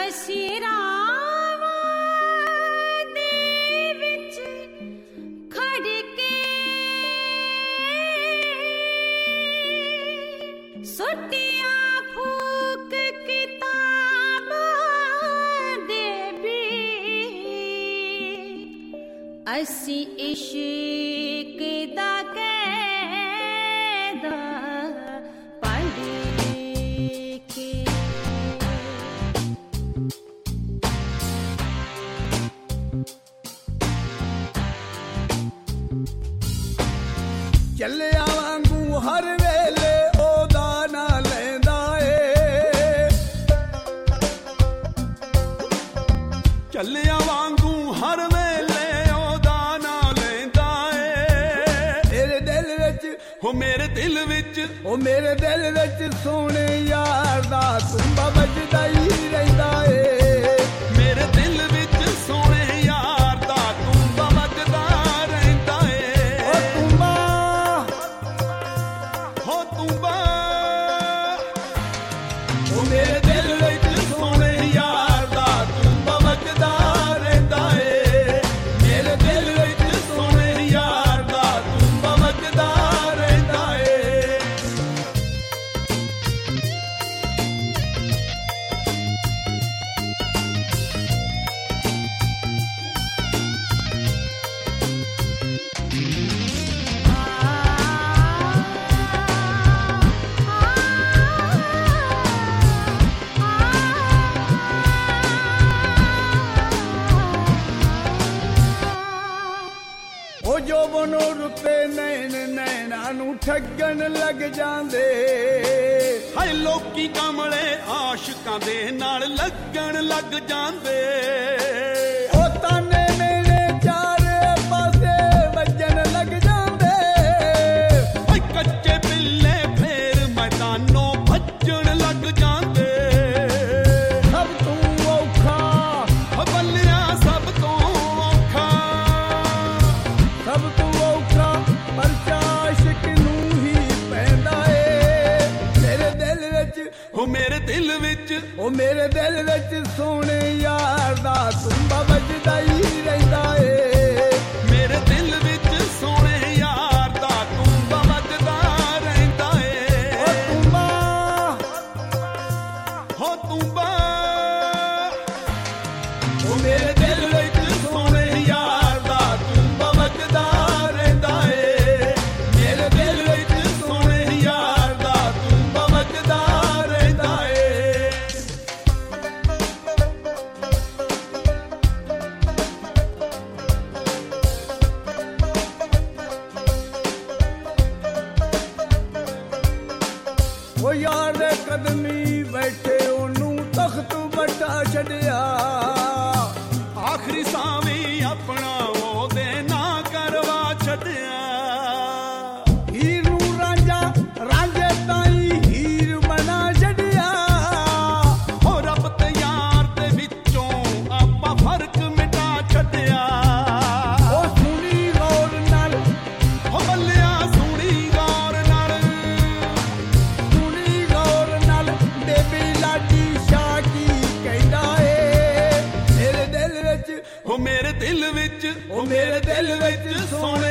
ਅਸੀਂ ਰਾਵਾਂ ਦੇ ਵਿੱਚ ਖੜ ਕੇ ਸੁੱਟੀਆਂ ਫੂਕ ਕਿਤਾਬਾਂ ਦੇ ਵੀ ਅਸੀਂ ਇਸ਼ਕ ਦਾ ਕੈਦਾ ਪੜ੍ਹ ਕੇ ਚੱਲਿਆ ਵਾਂਗੂ ਹਰ ਵੇਲੇ ਉਹਦਾ ਨਾ ਲੈਂਦਾ ਏ ਚੱਲਿਆ ਵਾਂਗੂ ਹਰ ਵੇਲੇ ਉਹਦਾ ਨਾ ਲੈਂਦਾ ਏ ਮੇਰੇ ਦਿਲ ਵਿੱਚ ਹੋ ਮੇਰੇ ਦਿਲ ਵਿੱਚ ਉਹ ਮੇਰੇ ਦਿਲ ਵਿੱਚ ਸੋਹਣੇ ਯਾਰ ਦਾ ਤੁੰਬਾ ਵੱਜਦਾ ਹੀ ਰਹਿੰਦਾ ਏ ਮੇਰੇ ਦਿਲ ਵਿੱਚ ਸੋਹਣੇ ਯਾਰ ਦਾ ਤੁੰਬਾ ਵੱਜਦਾ ਰਹਿੰਦਾ ਏ ਉਹ ਤੁੰਬਾ ਉਹ ਮੇਰੇ ਦਿਲ ਵਿੱਚ ਸੋਹਣੇ ਯਾਰ ਦਾ ਤੁੰਬਾ ਵੱਜਦਾ ਰਹਿੰਦਾ ਏ ਮੇਰੇ ਦਿਲ ਵਿੱਚ ਸੋਹਣੇ ਯਾਰ ਦਾ ਤੁੰਬਾ ਵੱਜਦਾ ਰਹਿੰਦਾ ਏ ਉਹ ਜੋ ਬਨੋ ਰੁਪਏ ਨੈਣਾ ਨੂੰ ਠੱਗਣ ਲੱਗ ਜਾਂਦੇ ਹਾਏ ਲੋਕੀ ਕਮਲੇ ਆਸ਼ਿਕਾਂ ਦੇ ਨਾਲ ਲੱਗਣ ਲੱਗ ਜਾਂਦੇ ਉਹ ਤਾਨੇ ਮੇਰੇ ਚਾਰੇ ਪਾਸੇ ਵੱਜਣ ਲੱਗ ਜਾਂਦੇ ਓਏ ਕੱਚੇ ਪਿੱਲੇ ਫੇਰ ਮੈਦਾਨੋਂ ਭੱਜਣ ਲੱਗ ਜਾਂਦੇ ਸਭ ਤੋਂ ਔਖਾ ਬੱਲਿਆ ਸਭ ਤੋਂ ਔਖਾ ਸਭ ਤੋਂ ਔਖਾ ਪਰਚਾ ਆਸ਼ਿਕ ਨੂੰ ਹੀ ਪੈਂਦਾ ਏ ਮੇਰੇ ਦਿਲ ਵਿੱਚ ਉਹ ਮੇਰੇ ਦਿਲ ਵਿੱਚ ਉਹ ਮੇਰੇ ਦਿਲ ਵਿੱਚ ਸੋਹਣੇ ਯਾਰ ਦਾ ਤੁੰਬਾ ਵੱਜਦਾ ਹੀ ਰਹਿੰਦਾ ਏ ਮੇਰੇ ਦਿਲ ਵਿੱਚ ਸੋਹਣੇ ਯਾਰ ਦਾ ਤੁੰਬਾ ਵੱਜਦਾ ਰਹਿੰਦਾ ਏ ਉਹ ਤੁੰਬਾ ਉਹ ਮੇਰੇ ਦਿਲ ਵਿੱਚ ਸੋਹਣੇ ਯਾਰ ਦਾ ਤੁੰਬਾ ਵੱਜਦਾ ਰਹਿੰਦਾ ਏ ਮੇਰੇ ਦਿਲ ਵਿੱਚ ਸੋਹਣੇ ਯਾਰ ਦਾ ਤੁੰਬਾ ਵੱਜਦਾ ਰਹਿੰਦਾ ਏ ਉਹ ਯਾਰ ਦੇ ਕਦਮੀ ਬੈਠੇ ਉਹਨੂੰ ਤਖਤ ਵੱਡਾ ਛੱਡਿਆ ਆਖਰੀ ਸਾਹ ਵੀ ਆਪਣਾ ਉਹਦੇ ਨਾਂ ਕਰਵਾ ਛੱਡਿਆ ਹੀਰ ਨੂੰ ਰਾਂਝੇ ਤਾਈ ਹੀਰ ਬਣਾ ਛੱਡਿਆ ਹੋ ਰੱਬ ਤੇ ਯਾਰ ਦੇ ਵਿੱਚੋਂ ਆਪਾਂ ਫਰਕ ਮਿਟਾ ਛੱਡਿਆ ਉਹ ਸੁਣੀ ਗੌਰ ਨਾਲ ਹੋ ਬੱਲਿਆ ਸੁਣੀ ਗੌਰ ਨਾਲ ਬੇਬੀ ਲਾਡੀ ਸ਼ਾਹ ਕੀ ਕਹਿੰਦਾ ਏ ਮੇਰੇ ਦਿਲ ਵਿੱਚ ਉਹ ਮੇਰੇ ਦਿਲ ਵਿੱਚ ਉਹ ਮੇਰੇ ਦਿਲ ਵਿੱਚ ਸੋਹਣੇ